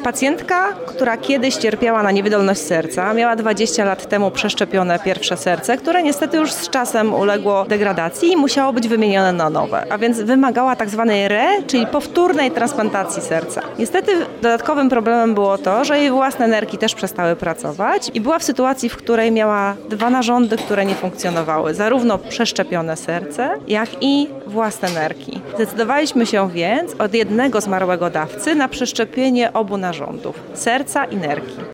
Pacjentka, która kiedyś cierpiała na niewydolność serca, miała 20 lat temu przeszczepione pierwsze serce, które niestety już z czasem uległo degradacji i musiało być wymienione na nowe, a więc wymagała tak zwanej czyli powtórnej transplantacji serca. Niestety dodatkowym problemem było to, że jej własne nerki też przestały pracować i była w sytuacji, w której miała 2 narządy, które nie funkcjonowały, zarówno przeszczepione serce, jak i własne nerki. Zdecydowaliśmy się więc od jednego zmarłego dawcy na przeszczepienie obu narządów, serca i nerki.